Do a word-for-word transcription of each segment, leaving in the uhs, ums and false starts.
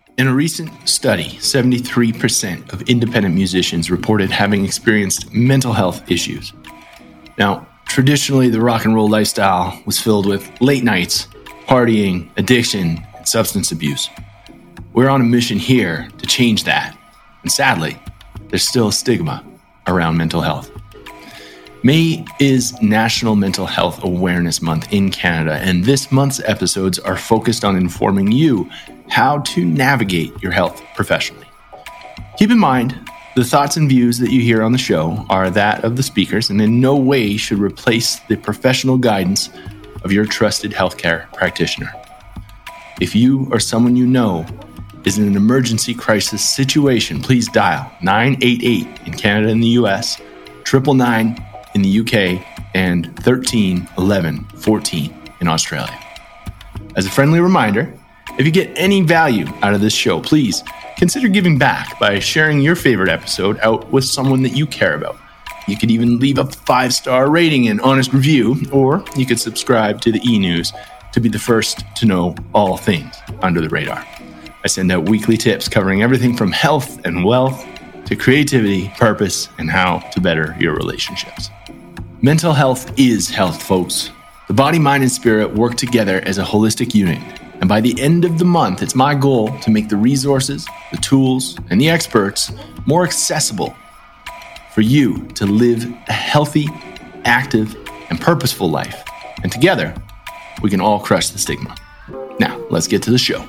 In a recent study, seventy-three percent of independent musicians reported having experienced mental health issues. Now, traditionally, the rock and roll lifestyle was filled with late nights, partying, addiction, and substance abuse. We're on a mission here to change that. And sadly, there's still a stigma around mental health. May is National Mental Health Awareness Month in Canada, and this month's episodes are focused on informing you how to navigate your health professionally. Keep in mind, the thoughts and views that you hear on the show are that of the speakers and in no way should replace the professional guidance of your trusted healthcare practitioner. If you or someone you know is in an emergency crisis situation, please dial nine eight eight in Canada and the U S, nine nine nine in the U K, and thirteen eleven fourteen in Australia. As a friendly reminder, if you get any value out of this show, please consider giving back by sharing your favorite episode out with someone that you care about. You could even leave a five-star rating and honest review, or you could subscribe to the e-news to be the first to know all things under the radar. I send out weekly tips covering everything from health and wealth to creativity, purpose, and how to better your relationships. Mental health is health, folks. The body, mind, and spirit work together as a holistic unit. And by the end of the month, it's my goal to make the resources, the tools, and the experts more accessible for you to live a healthy, active, and purposeful life. And together, we can all crush the stigma. Now, let's get to the show.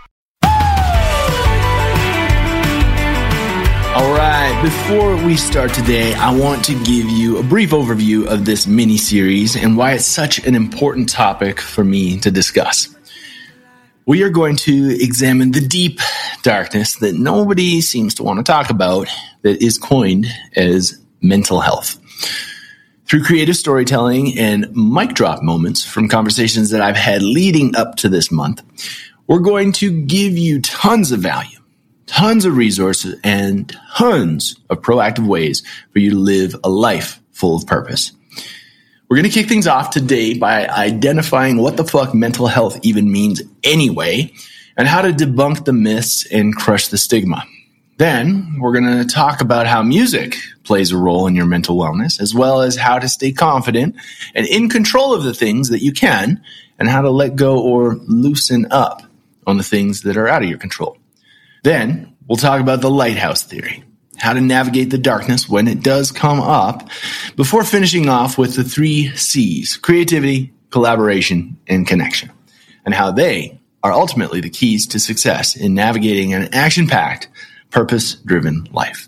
All right, before we start today, I want to give you a brief overview of this mini-series and why it's such an important topic for me to discuss. We are going to examine the deep darkness that nobody seems to want to talk about that is coined as mental health. Through creative storytelling and mic drop moments from conversations that I've had leading up to this month, we're going to give you tons of value, tons of resources, and tons of proactive ways for you to live a life full of purpose. We're going to kick things off today by identifying what the fuck mental health even means anyway, and how to debunk the myths and crush the stigma. Then we're going to talk about how music plays a role in your mental wellness, as well as how to stay confident and in control of the things that you can, and how to let go or loosen up on the things that are out of your control. Then we'll talk about the lighthouse theory, how to navigate the darkness when it does come up, before finishing off with the three C's: creativity, collaboration, and connection, and how they are ultimately the keys to success in navigating an action-packed, purpose-driven life.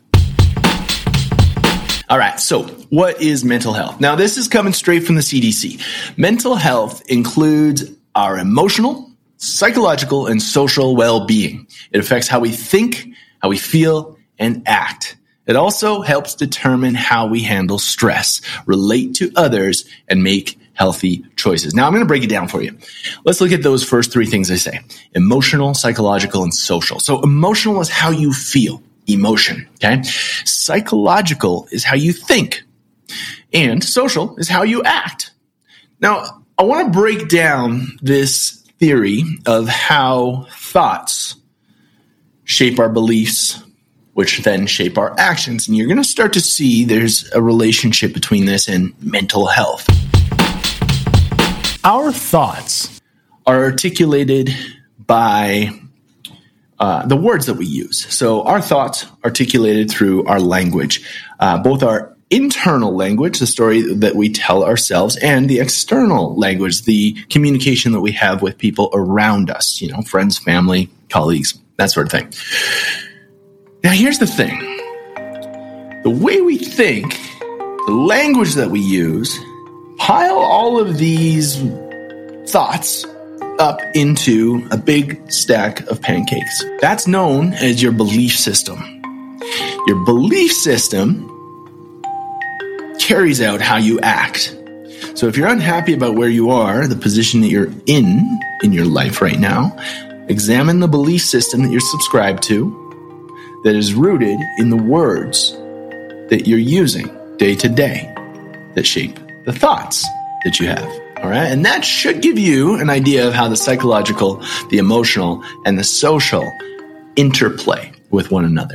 All right, so what is mental health? Now, this is coming straight from the C D C. Mental health includes our emotional, psychological, and social well-being. It affects how we think, how we feel, and act. It also helps determine how we handle stress, relate to others, and make healthy choices. Now, I'm going to break it down for you. Let's look at those first three things I say: emotional, psychological, and social. So emotional is how you feel, emotion, okay? Psychological is how you think, and social is how you act. Now, I want to break down this theory of how thoughts shape our beliefs, which then shape our actions. And you're going to start to see there's a relationship between this and mental health. Our thoughts are articulated by uh, the words that we use. So our thoughts articulated through our language, uh, both our internal language, the story that we tell ourselves, and the external language, the communication that we have with people around us, you know, friends, family, colleagues, that sort of thing. Now, here's the thing. The way we think, the language that we use, pile all of these thoughts up into a big stack of pancakes. That's known as your belief system. Your belief system carries out how you act. So if you're unhappy about where you are, the position that you're in, in your life right now, examine the belief system that you're subscribed to that is rooted in the words that you're using day to day that shape the thoughts that you have. All right. And that should give you an idea of how the psychological, the emotional, and the social interplay with one another.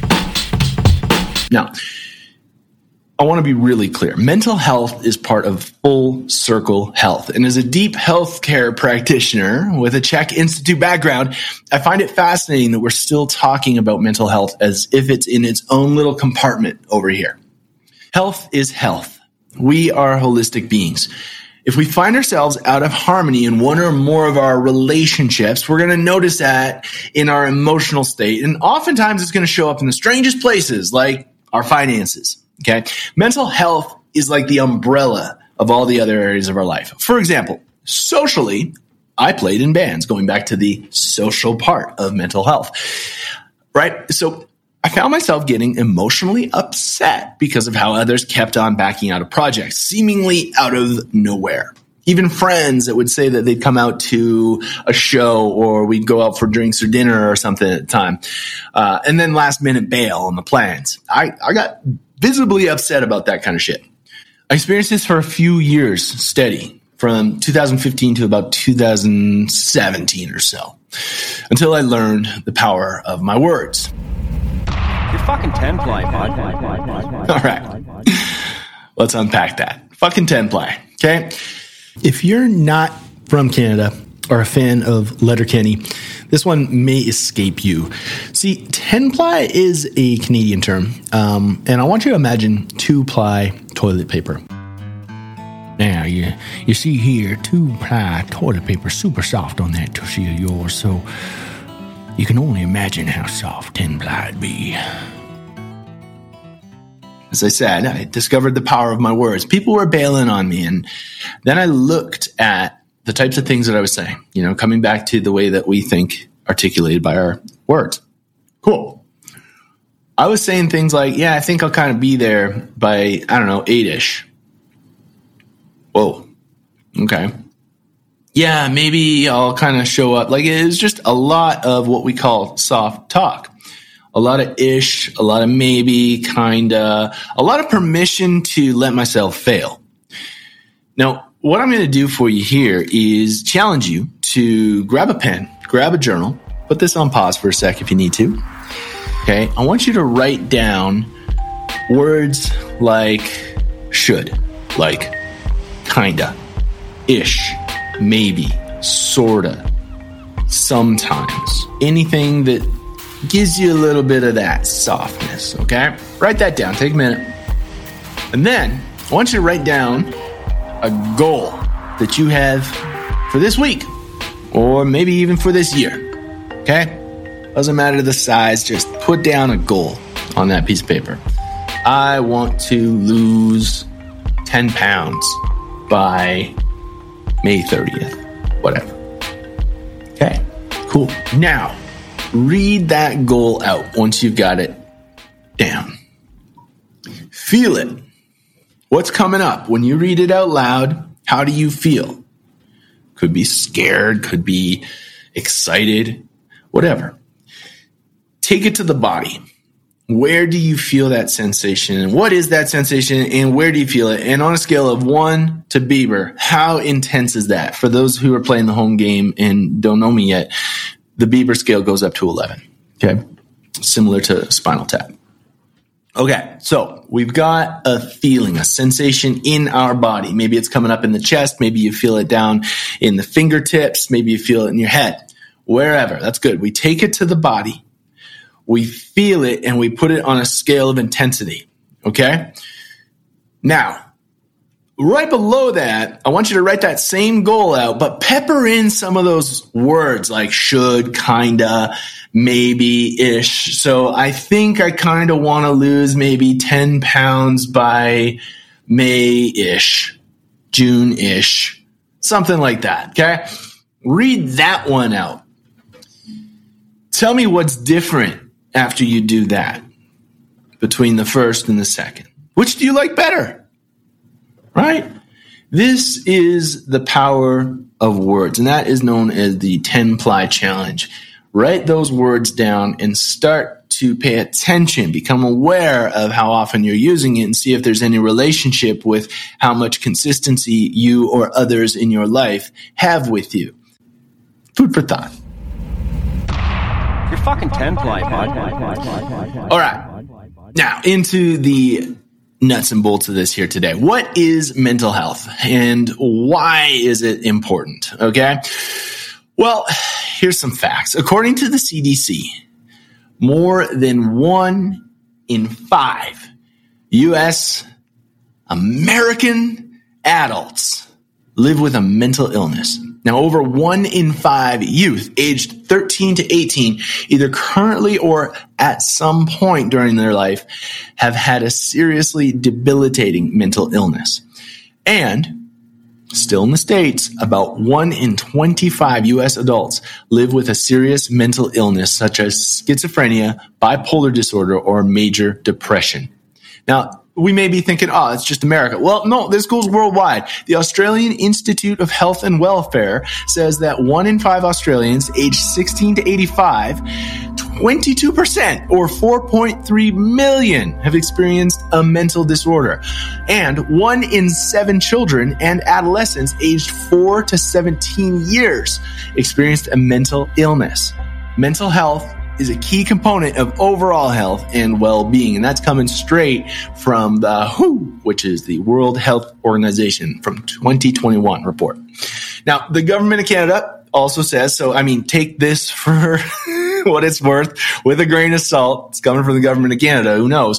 Now, I want to be really clear. Mental health is part of Full Circle Health. And as a deep healthcare practitioner with a Czech Institute background, I find it fascinating that we're still talking about mental health as if it's in its own little compartment over here. Health is health. We are holistic beings. If we find ourselves out of harmony in one or more of our relationships, we're going to notice that in our emotional state. And oftentimes it's going to show up in the strangest places, like our finances. Okay. Mental health is like the umbrella of all the other areas of our life. For example, socially, I played in bands, going back to the social part of mental health, right? So I found myself getting emotionally upset because of how others kept on backing out of projects, seemingly out of nowhere. Even friends that would say that they'd come out to a show or we'd go out for drinks or dinner or something at the time. Uh, and then last minute bail on the plans. I, I got visibly upset about that kind of shit. I experienced this for a few years steady, from two thousand fifteen to about two thousand seventeen or so, until I learned the power of my words. You're fucking ten-ply, bud. All right. Let's unpack that. Fucking ten-ply, okay? If you're not from Canada or a fan of Letterkenny, this one may escape you. See, ten-ply is a Canadian term, um, and I want you to imagine two-ply toilet paper. Now, you, you see here, two-ply toilet paper, super soft on that tushy of yours, so you can only imagine how soft ten-ply would be. As I said, I discovered the power of my words. People were bailing on me, and then I looked at the types of things that I was saying, you know, coming back to the way that we think articulated by our words. Cool. I was saying things like, yeah, I think I'll kind of be there by, I don't know, eight-ish. Whoa. Okay. Yeah, maybe I'll kind of show up. Like, it was just a lot of what we call soft talk. A lot of ish, a lot of maybe, kinda, a lot of permission to let myself fail. Now, what I'm going to do for you here is challenge you to grab a pen, grab a journal, put this on pause for a sec if you need to. Okay, I want you to write down words like should, like kinda, ish, maybe, sorta, sometimes, anything that gives you a little bit of that softness, okay? Write that down. Take a minute. And then I want you to write down a goal that you have for this week or maybe even for this year, okay? Doesn't matter the size. Just put down a goal on that piece of paper. I want to lose ten pounds by May thirtieth, whatever. Okay, cool. Now, read that goal out once you've got it down. Feel it. What's coming up? When you read it out loud, how do you feel? Could be scared, could be excited, whatever. Take it to the body. Where do you feel that sensation? What is that sensation and where do you feel it? And on a scale of one to Bieber, how intense is that? For those who are playing the home game and don't know me yet, the Bieber scale goes up to eleven, okay? Similar to Spinal Tap. Okay, so we've got a feeling, a sensation in our body. Maybe it's coming up in the chest. Maybe you feel it down in the fingertips. Maybe you feel it in your head. Wherever, that's good. We take it to the body. We feel it and we put it on a scale of intensity, okay? Now, right below that, I want you to write that same goal out, but pepper in some of those words like should, kinda, maybe-ish. So I think I kind of want to lose maybe ten pounds by May-ish, June-ish, something like that, okay? Read that one out. Tell me what's different after you do that between the first and the second. Which do you like better? Right? This is the power of words, and that is known as the ten-ply challenge. Write those words down and start to pay attention, become aware of how often you're using it and see if there's any relationship with how much consistency you or others in your life have with you. Food for thought. You're fucking ten ply, bud. All right. Now, into the nuts and bolts of this here today. What is mental health and why is it important? Okay. Well, here's some facts. According to the C D C, more than one in five U S American adults live with a mental illness. Now, over one in five youth aged thirteen to eighteen, either currently or at some point during their life, have had a seriously debilitating mental illness. And still in the States, about one in twenty-five U S adults live with a serious mental illness such as schizophrenia, bipolar disorder, or major depression. Now, we may be thinking, oh, it's just America. Well, no, this goes worldwide. The Australian Institute of Health and Welfare says that one in five Australians aged sixteen to eighty-five, twenty-two percent or four point three million have experienced a mental disorder. And one in seven children and adolescents aged four to seventeen years experienced a mental illness. Mental health is a key component of overall health and well-being, and that's coming straight from the W H O, which is the World Health Organization, from twenty twenty-one report. Now, the government of Canada also says, so I mean, take this for what it's worth with a grain of salt. It's coming from the government of Canada, who knows?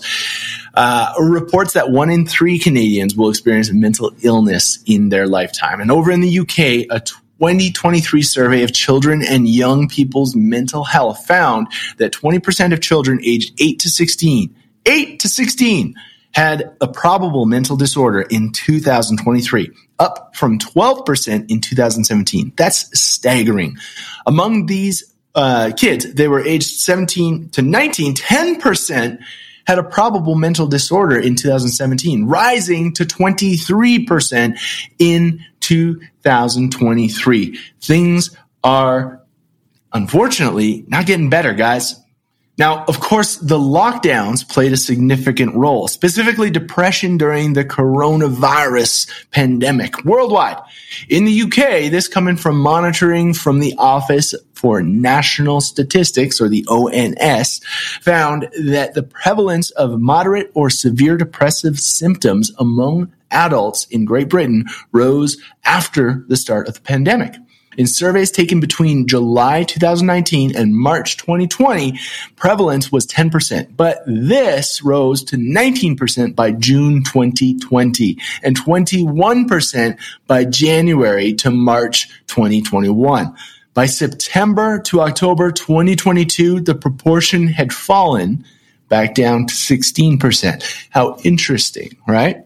Uh, reports that one in three Canadians will experience a mental illness in their lifetime. And over in the U K, a twenty twenty-three survey of children and young people's mental health found that twenty percent of children aged eight to sixteen, eight to sixteen had a probable mental disorder in two thousand twenty-three, up from twelve percent in two thousand seventeen. That's staggering. Among these uh, kids, they were aged seventeen to nineteen, ten percent had a probable mental disorder in two thousand seventeen, rising to twenty-three percent in two thousand twenty-three. Things are, unfortunately, not getting better, guys. Now, of course, the lockdowns played a significant role, specifically depression during the coronavirus pandemic worldwide. In the U K, this coming from monitoring from the Office for National Statistics, or the O N S, found that the prevalence of moderate or severe depressive symptoms among adults in Great Britain rose after the start of the pandemic. In surveys taken between July two thousand nineteen and March twenty twenty, prevalence was ten percent, but this rose to nineteen percent by June twenty twenty and twenty-one percent by January to March twenty twenty-one. By September to October twenty twenty-two, the proportion had fallen back down to sixteen percent. How interesting, right?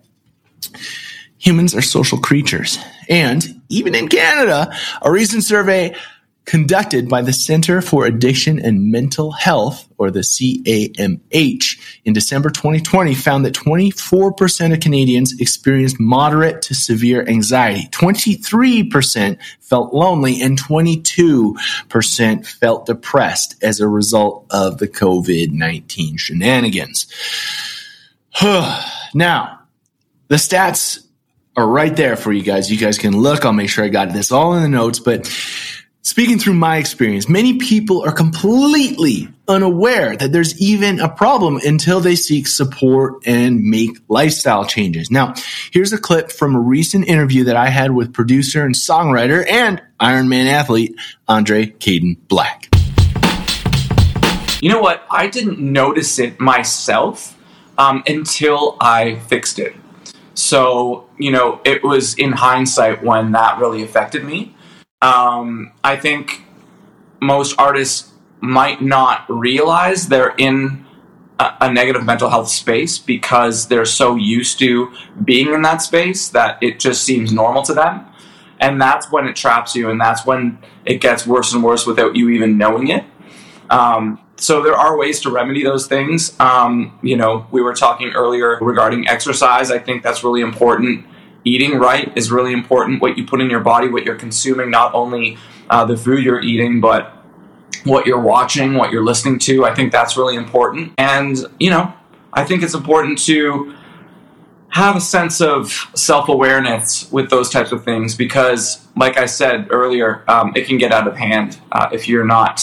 Humans are social creatures. And even in Canada, a recent survey conducted by the Center for Addiction and Mental Health, or the C A M H, in December twenty twenty found that twenty-four percent of Canadians experienced moderate to severe anxiety, twenty-three percent felt lonely, and twenty-two percent felt depressed as a result of the covid nineteen shenanigans. Now, the stats are right there for you guys. You guys can look. I'll make sure I got this all in the notes. But speaking through my experience, many people are completely unaware that there's even a problem until they seek support and make lifestyle changes. Now, here's a clip from a recent interview that I had with producer and songwriter and Ironman athlete Andre Caden Black. You know what? I didn't notice it myself um, until I fixed it. So, you know, it was in hindsight when that really affected me. Um, I think most artists might not realize they're in a, a negative mental health space because they're so used to being in that space that it just seems normal to them. And that's when it traps you, and that's when it gets worse and worse without you even knowing it. Um, so there are ways to remedy those things. Um, you know, we were talking earlier regarding exercise. I think that's really important. Eating right is really important. What you put in your body, what you're consuming, not only uh, the food you're eating, but what you're watching, what you're listening to. I think that's really important. And, you know, I think it's important to have a sense of self-awareness with those types of things because, like I said earlier, um, it can get out of hand uh, if you're not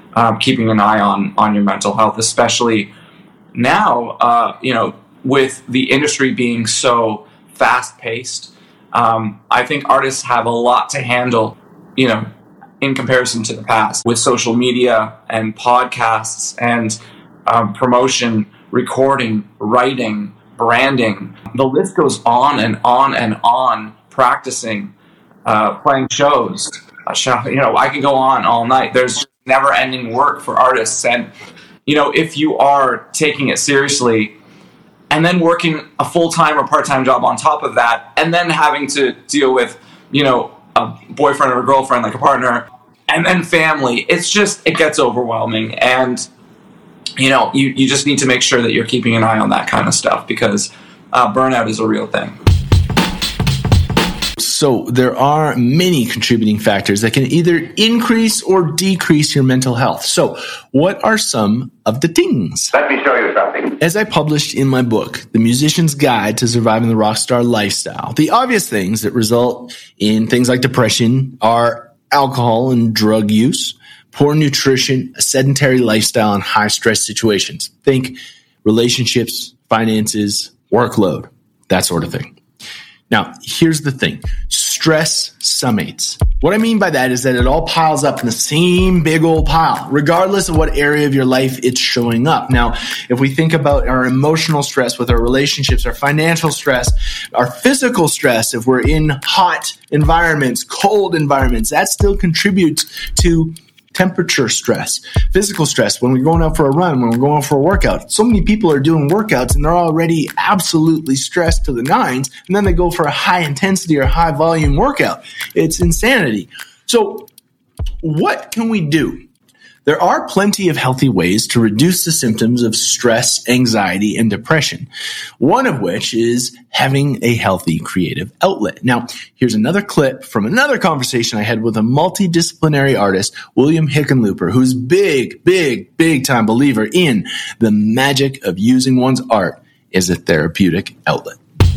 um, keeping an eye on on your mental health, especially now, uh, you know, with the industry being so fast-paced. Um, I think artists have a lot to handle, you know, in comparison to the past, with social media and podcasts and um, promotion, recording, writing, branding. The list goes on and on and on. Practicing, uh, playing shows. You know, I can go on all night. There's never-ending work for artists, and you know, if you are taking it seriously and then working a full-time or part-time job on top of that, and then having to deal with, you know, a boyfriend or a girlfriend, like a partner, and then family, it's just, it gets overwhelming. And, you know, you, you just need to make sure that you're keeping an eye on that kind of stuff, because uh, burnout is a real thing. So there are many contributing factors that can either increase or decrease your mental health. So what are some of the things? Let me show you something. As I published in my book, The Musician's Guide to Surviving the Rockstar Lifestyle, the obvious things that result in things like depression are alcohol and drug use, poor nutrition, a sedentary lifestyle, and high-stress situations. Think relationships, finances, workload, that sort of thing. Now, here's the thing. Stress summates. What I mean by that is that it all piles up in the same big old pile, regardless of what area of your life it's showing up. Now, if we think about our emotional stress with our relationships, our financial stress, our physical stress, if we're in hot environments, cold environments, that still contributes to temperature stress, physical stress, when we're going out for a run, when we're going out for a workout. So many people are doing workouts and they're already absolutely stressed to the nines, and then they go for a high intensity or high volume workout. It's insanity. So what can we do? There are plenty of healthy ways to reduce the symptoms of stress, anxiety, and depression, one of which is having a healthy creative outlet. Now, here's another clip from another conversation I had with a multidisciplinary artist, William Hickenlooper, who's big, big, big time believer in the magic of using one's art as a therapeutic outlet.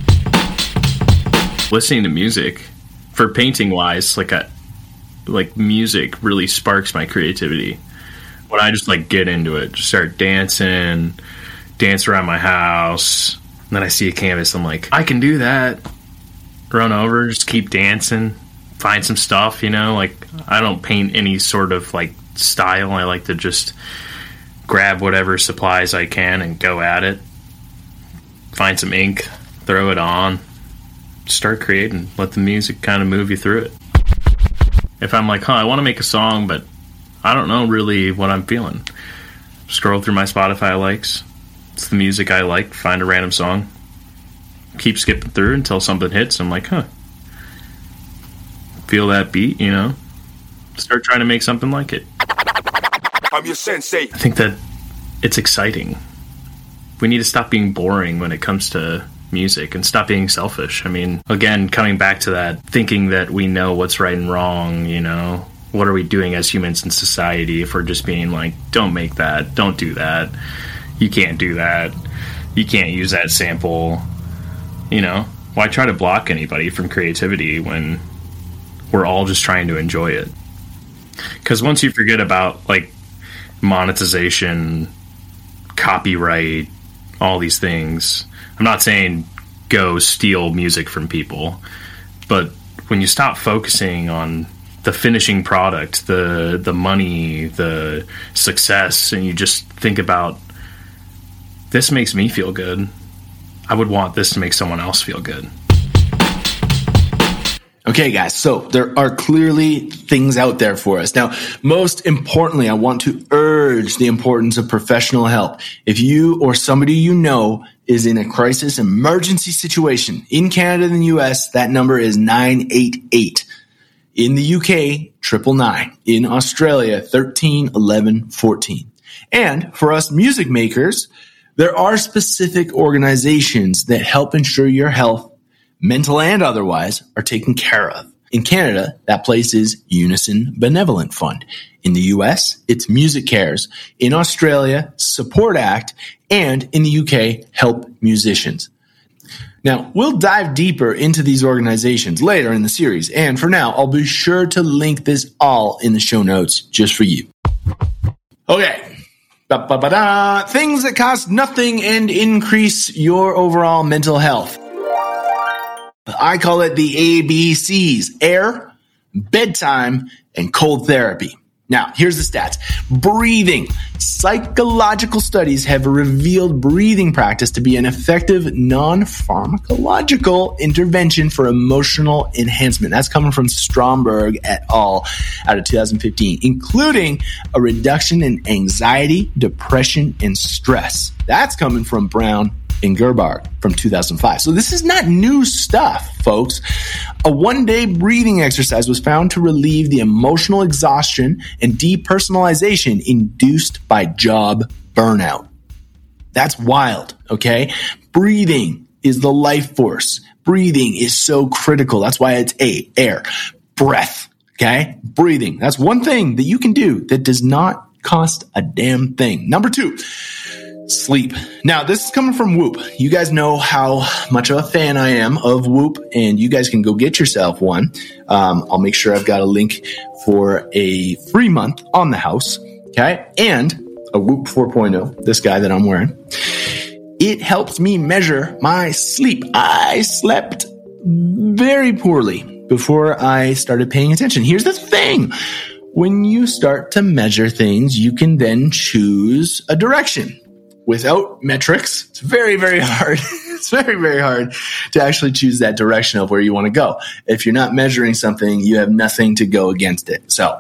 Listening to music, for painting wise, like a, like music really sparks my creativity. When I just like get into it, just start dancing, dance around my house, and then I see a canvas, I'm like, I can do that. Run over, just keep dancing, find some stuff, you know, like I don't paint any sort of like style. I like to just grab whatever supplies I can and go at it. Find some ink, throw it on, start creating, let the music kind of move you through it. If I'm like, huh, I want to make a song, but I don't know really what I'm feeling. Scroll through my Spotify likes. It's the music I like. Find a random song. Keep skipping through until something hits. I'm like, huh. Feel that beat, you know? Start trying to make something like it. I'm your sensei. I think that it's exciting. We need to stop being boring when it comes to music and stop being selfish. I mean, again, coming back to that, thinking that we know what's right and wrong, you know? What are we doing as humans in society if we're just being like, don't make that, don't do that, you can't do that, you can't use that sample, you know? Why try to block anybody from creativity when we're all just trying to enjoy it? Because once you forget about, like, monetization, copyright, all these things, I'm not saying go steal music from people, but when you stop focusing on the finishing product, the the money, the success, and you just think about, this makes me feel good, I would want this to make someone else feel good. Okay, guys, so there are clearly things out there for us. Now, most importantly, I want to urge the importance of professional help. If you or somebody you know is in a crisis emergency situation, in Canada and the U S, that number is nine eight eight. In the U K, triple nine. In Australia, thirteen eleven fourteen. And for us music makers, there are specific organizations that help ensure your health, mental and otherwise, are taken care of. In Canada, that place is Unison Benevolent Fund. In the U S, it's Music Cares. In Australia, Support Act. And in the U K, Help Musicians. Now, we'll dive deeper into these organizations later in the series, and for now, I'll be sure to link this all in the show notes just for you. Okay. Ba-ba-ba-da. Things that cost nothing and increase your overall mental health. I call it the A B Cs: air, bedtime, and cold therapy. Now, here's the stats. Breathing. Psychological studies have revealed breathing practice to be an effective non-pharmacological intervention for emotional enhancement. That's coming from Stromberg et al. Out of two thousand fifteen, including a reduction in anxiety, depression, and stress. That's coming from Brown and Gerbarg from two thousand five. So this is not new stuff, folks. A one-day breathing exercise was found to relieve the emotional exhaustion and depersonalization induced by job burnout. That's wild, okay? Breathing is the life force. Breathing is so critical. That's why it's A, air, breath, okay? Breathing. That's one thing that you can do that does not cost a damn thing. Number two, sleep. Now, this is coming from Whoop. You guys know how much of a fan I am of Whoop, and you guys can go get yourself one. Um, I'll make sure I've got a link for a free month on the house, okay? And a Whoop four point oh, this guy that I'm wearing. It helps me measure my sleep. I slept very poorly before I started paying attention. Here's the thing. When you start to measure things, you can then choose a direction. Without metrics, it's very, very hard. It's very, very hard to actually choose that direction of where you want to go. If you're not measuring something, you have nothing to go against it. So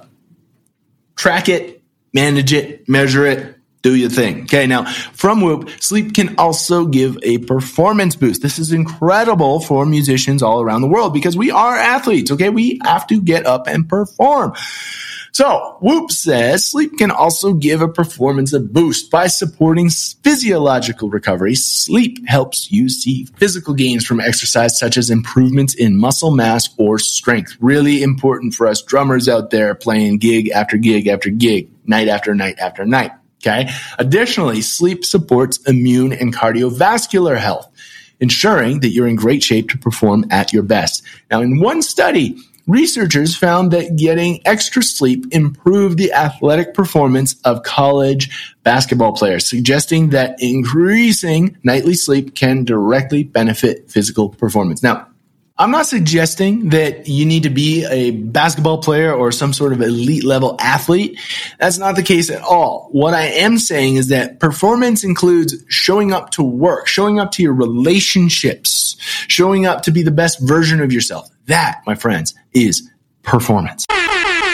track it, manage it, measure it, do your thing. Okay, now from Whoop, sleep can also give a performance boost. This is incredible for musicians all around the world because we are athletes, okay? We have to get up and perform. So, Whoop says sleep can also give a performance a boost by supporting physiological recovery. Sleep helps you see physical gains from exercise, such as improvements in muscle mass or strength. Really important for us drummers out there playing gig after gig after gig, night after night after night. Okay. Additionally, sleep supports immune and cardiovascular health, ensuring that you're in great shape to perform at your best. Now, in one study, researchers found that getting extra sleep improved the athletic performance of college basketball players, suggesting that increasing nightly sleep can directly benefit physical performance. Now, I'm not suggesting that you need to be a basketball player or some sort of elite level athlete. That's not the case at all. What I am saying is that performance includes showing up to work, showing up to your relationships, showing up to be the best version of yourself. That, my friends, is performance. All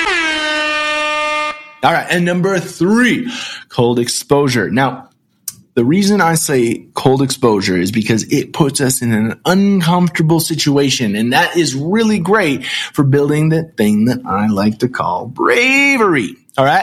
right, and number three, cold exposure. Now, the reason I say cold exposure is because it puts us in an uncomfortable situation, and that is really great for building the thing that I like to call bravery. All right?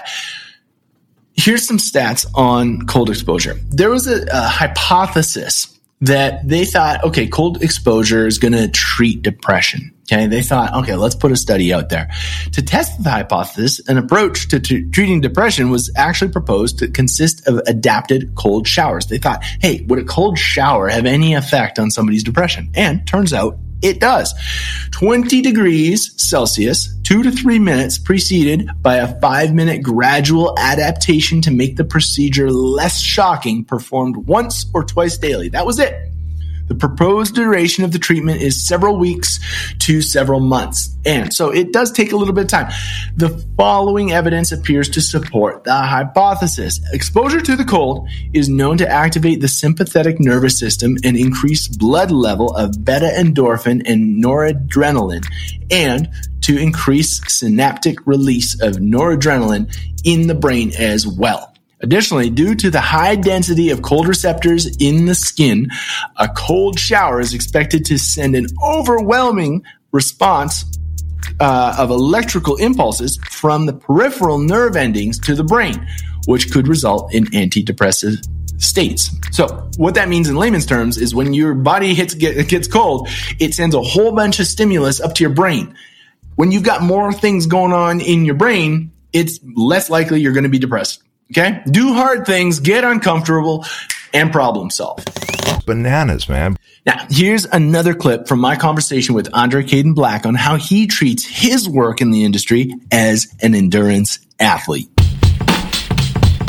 Here's some stats on cold exposure. There was a, a hypothesis that they thought, okay, cold exposure is going to treat depression. Okay, they thought, okay, let's put a study out there. To test the hypothesis, an approach to t- treating depression was actually proposed to consist of adapted cold showers. They thought, hey, would a cold shower have any effect on somebody's depression? And turns out it does. twenty degrees Celsius, two to three minutes, preceded by a five-minute gradual adaptation to make the procedure less shocking, performed once or twice daily. That was it. The proposed duration of the treatment is several weeks to several months. And so it does take a little bit of time. The following evidence appears to support the hypothesis. Exposure to the cold is known to activate the sympathetic nervous system and increase blood level of beta-endorphin and noradrenaline, and to increase synaptic release of noradrenaline in the brain as well. Additionally, due to the high density of cold receptors in the skin, a cold shower is expected to send an overwhelming response uh, of electrical impulses from the peripheral nerve endings to the brain, which could result in antidepressive states. So what that means in layman's terms is when your body hits get, gets cold, it sends a whole bunch of stimulus up to your brain. When you've got more things going on in your brain, it's less likely you're going to be depressed. Okay? Do hard things, get uncomfortable, and problem solve. Bananas, man. Now, here's another clip from my conversation with Andre Caden Black on how he treats his work in the industry as an endurance athlete.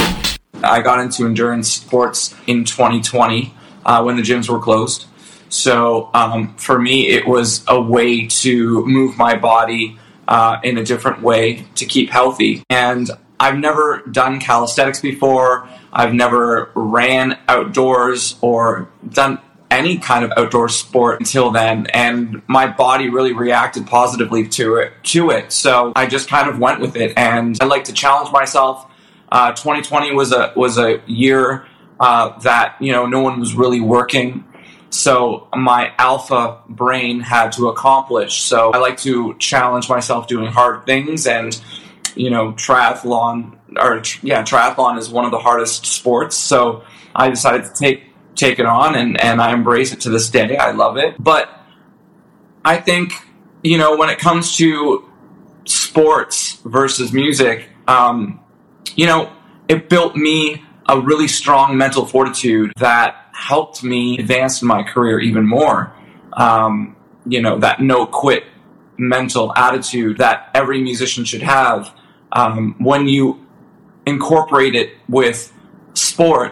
I got into endurance sports in twenty twenty uh, when the gyms were closed. So um, for me, it was a way to move my body uh, in a different way to keep healthy. And I've never done calisthenics before. I've never ran outdoors or done any kind of outdoor sport until then, and my body really reacted positively to it. To it, so I just kind of went with it, and I like to challenge myself. Uh, twenty twenty was a was a year uh, that you know no one was really working, so my alpha brain had to accomplish. So I like to challenge myself doing hard things, and you know triathlon or yeah triathlon is one of the hardest sports. So I decided to take. take it on, and, and I embrace it to this day. I love it. But I think, you know, when it comes to sports versus music, um, you know, it built me a really strong mental fortitude that helped me advance in my career even more. Um, you know, that no-quit mental attitude that every musician should have. Um, when you incorporate it with sport,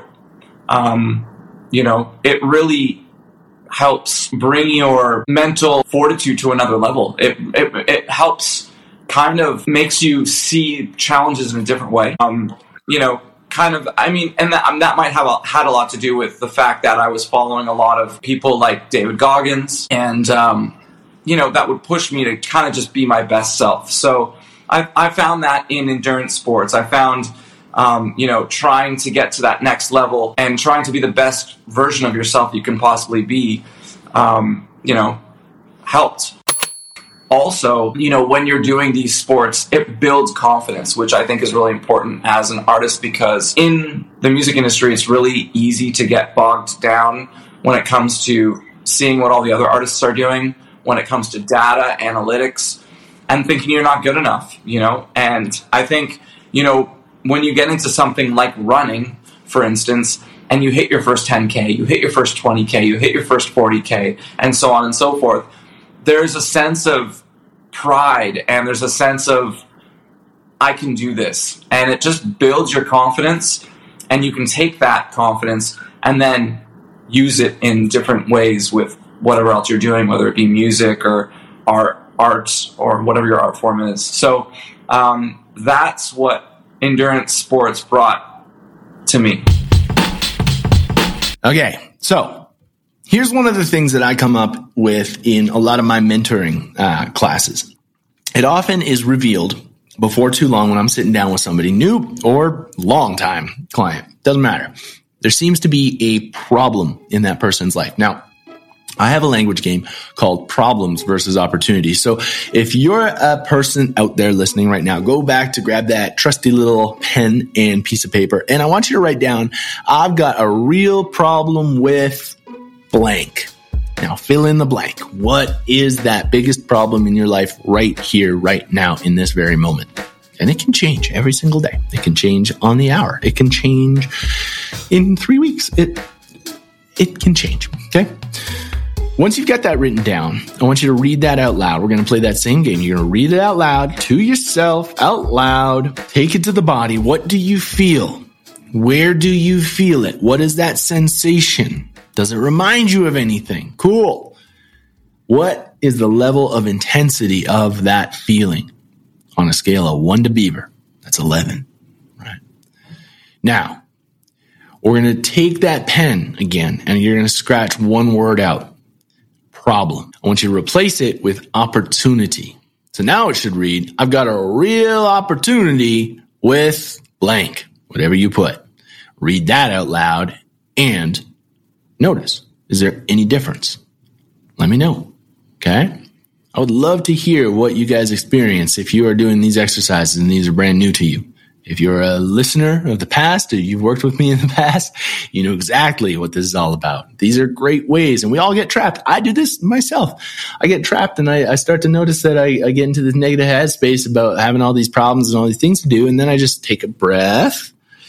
um, you know, it really helps bring your mental fortitude to another level. It, it it helps kind of makes you see challenges in a different way. Um, you know, kind of, I mean, and that, that might have a, had a lot to do with the fact that I was following a lot of people like David Goggins, and, um, you know, that would push me to kind of just be my best self. So I, I found that in endurance sports. I found... Um, you know, trying to get to that next level and trying to be the best version of yourself you can possibly be, um, you know, helped. Also, you know, when you're doing these sports, it builds confidence, which I think is really important as an artist, because in the music industry, it's really easy to get bogged down when it comes to seeing what all the other artists are doing, when it comes to data, analytics, and thinking you're not good enough, you know? And I think, you know, when you get into something like running, for instance, and you hit your first ten K, you hit your first twenty K, you hit your first forty K, and so on and so forth, there's a sense of pride and there's a sense of, I can do this. And it just builds your confidence, and you can take that confidence and then use it in different ways with whatever else you're doing, whether it be music or art, arts or whatever your art form is. So um, that's what endurance sports brought to me. Okay, so here's one of the things that I come up with in a lot of my mentoring uh, classes. It often is revealed before too long when I'm sitting down with somebody new or long-time client. Doesn't matter. There seems to be a problem in that person's life. Now, I have a language game called Problems versus Opportunities. So if you're a person out there listening right now, go back to grab that trusty little pen and piece of paper. And I want you to write down, I've got a real problem with blank. Now fill in the blank. What is that biggest problem in your life right here, right now, in this very moment? And it can change every single day. It can change on the hour. It can change in three weeks. It, it can change. Okay. Once you've got that written down, I want you to read that out loud. We're going to play that same game. You're going to read it out loud to yourself, out loud. Take it to the body. What do you feel? Where do you feel it? What is that sensation? Does it remind you of anything? Cool. What is the level of intensity of that feeling? On a scale of one to beaver, that's eleven. Right. Now, we're going to take that pen again, and you're going to scratch one word out. Problem. I want you to replace it with opportunity. So now it should read, I've got a real opportunity with blank, whatever you put. Read that out loud and notice, is there any difference? Let me know. Okay. I would love to hear what you guys experience if you are doing these exercises and these are brand new to you. If you're a listener of the past or you've worked with me in the past, you know exactly what this is all about. These are great ways, and we all get trapped. I do this myself. I get trapped, and I, I start to notice that I, I get into this negative headspace about having all these problems and all these things to do, and then I just take a breath.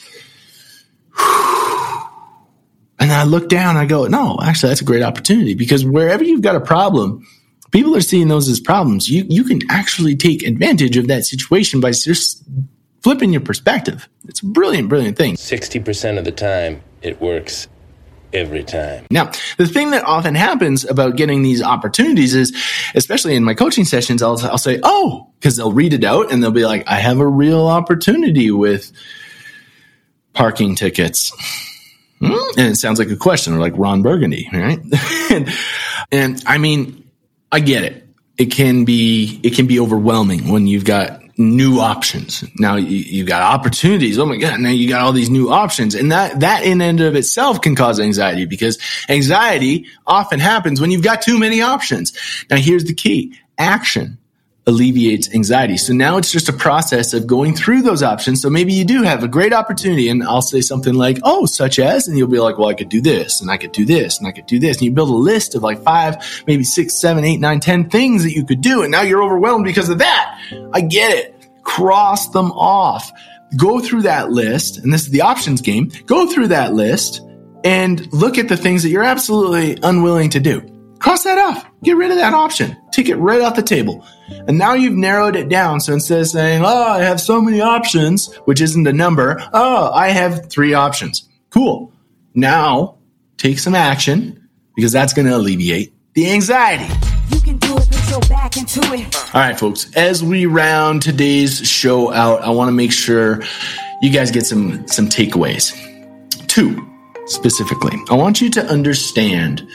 And then I look down and I go, no, actually, that's a great opportunity, because wherever you've got a problem, people are seeing those as problems. You you can actually take advantage of that situation by just flipping your perspective. It's a brilliant, brilliant thing. sixty percent of the time, it works every time. Now, the thing that often happens about getting these opportunities is, especially in my coaching sessions, I'll, I'll say, oh, because they'll read it out and they'll be like, I have a real opportunity with parking tickets. Hmm? And it sounds like a question, or like Ron Burgundy, right? and, and I mean, I get it. It can be, it can be overwhelming when you've got new options. Now you, you got opportunities. Oh my God. Now you got all these new options. And that, that in and of itself can cause anxiety, because anxiety often happens when you've got too many options. Now here's the key. Action alleviates anxiety. So now it's just a process of going through those options. So maybe you do have a great opportunity, and I'll say something like, oh, such as, and you'll be like, well, I could do this, and I could do this, and I could do this. And you build a list of like five, maybe six, seven, eight, nine, ten things that you could do. And now you're overwhelmed because of that. I get it. Cross them off. Go through that list. And this is the options game. Go through that list and look at the things that you're absolutely unwilling to do. Cross that off. Get rid of that option. Take it right off the table. And now you've narrowed it down. So instead of saying, oh, I have so many options, which isn't a number, oh, I have three options. Cool. Now take some action, because that's going to alleviate the anxiety. You can do it, put your back into it. All right, folks, as we round today's show out, I want to make sure you guys get some, some takeaways. Two, specifically. I want you to understand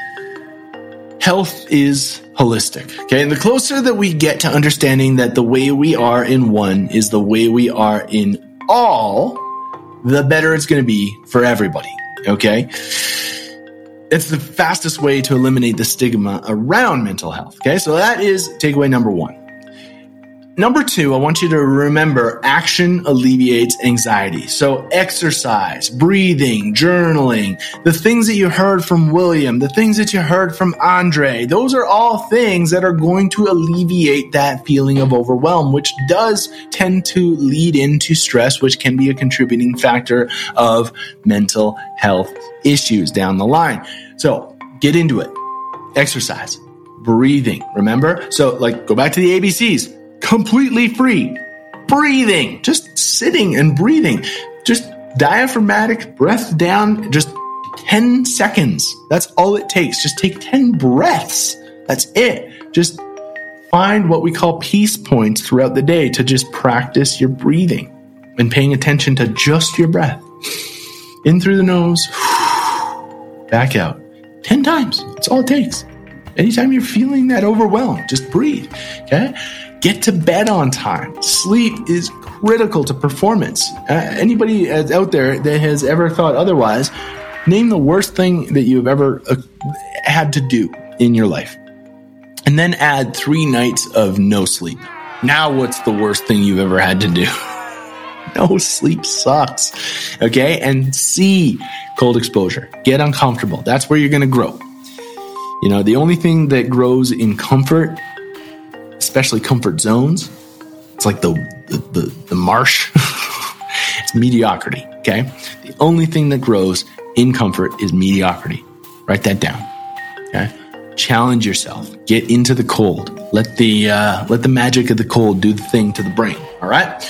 health is holistic, okay? And the closer that we get to understanding that the way we are in one is the way we are in all, the better it's going to be for everybody, okay? It's the fastest way to eliminate the stigma around mental health, okay? So that is takeaway number one. Number two, I want you to remember action alleviates anxiety. So exercise, breathing, journaling, the things that you heard from William, the things that you heard from Andre, those are all things that are going to alleviate that feeling of overwhelm, which does tend to lead into stress, which can be a contributing factor of mental health issues down the line. So get into it. Exercise, breathing, remember? So like go back to the A B Cs. Completely free. Breathing. Just sitting and breathing. Just diaphragmatic breath down. Just ten seconds. That's all it takes. Just take ten breaths. That's it. Just find what we call peace points throughout the day to just practice your breathing and paying attention to just your breath. In through the nose. Back out. ten times. That's all it takes. Anytime you're feeling that overwhelm, just breathe. Okay? Get to bed on time. Sleep is critical to performance. Uh, anybody out there that has ever thought otherwise, name the worst thing that you've ever uh, had to do in your life. And then add three nights of no sleep. Now what's the worst thing you've ever had to do? No sleep sucks. Okay? And C, cold exposure. Get uncomfortable. That's where you're going to grow. You know, the only thing that grows in comfort, especially comfort zones, it's like the the, the, the marsh. It's mediocrity, okay? The only thing that grows in comfort is mediocrity. Write that down, okay? Challenge yourself. Get into the cold. Let the uh, let the magic of the cold do the thing to the brain, all right?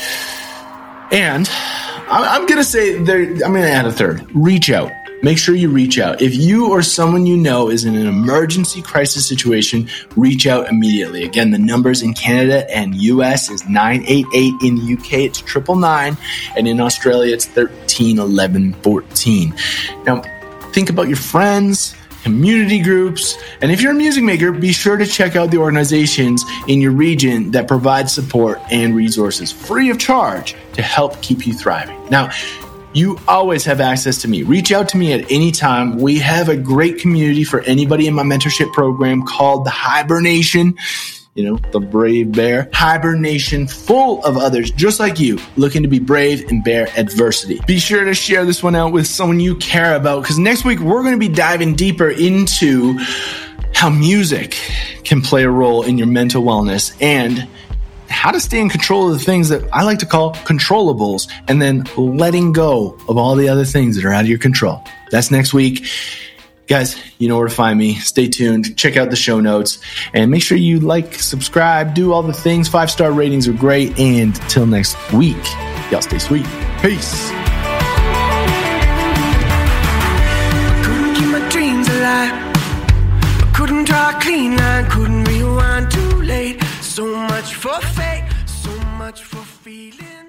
And I'm going to say, there. I'm going to add a third. Reach out. Make sure you reach out. If you or someone you know is in an emergency crisis situation, reach out immediately. Again, the numbers in Canada and U S is nine eight eight. In the U K, it's triple nine. And in Australia, it's thirteen eleven fourteen. Now, think about your friends, community groups, and if you're a music maker, be sure to check out the organizations in your region that provide support and resources free of charge to help keep you thriving. Now, you always have access to me. Reach out to me at any time. We have a great community for anybody in my mentorship program called the Hibernation. You know, the brave bear. Hibernation, full of others just like you, looking to be brave and bear adversity. Be sure to share this one out with someone you care about, because next week we're going to be diving deeper into how music can play a role in your mental wellness and how to stay in control of the things that I like to call controllables, and then letting go of all the other things that are out of your control. That's next week. Guys, you know where to find me. Stay tuned. Check out the show notes and make sure you like, subscribe, do all the things. Five-star ratings are great. And till next week, Y'all stay sweet. Peace. Couldn't keep my dreams alive. I couldn't draw a clean line. Couldn't rewind too late. So much for fate. So much for feeling.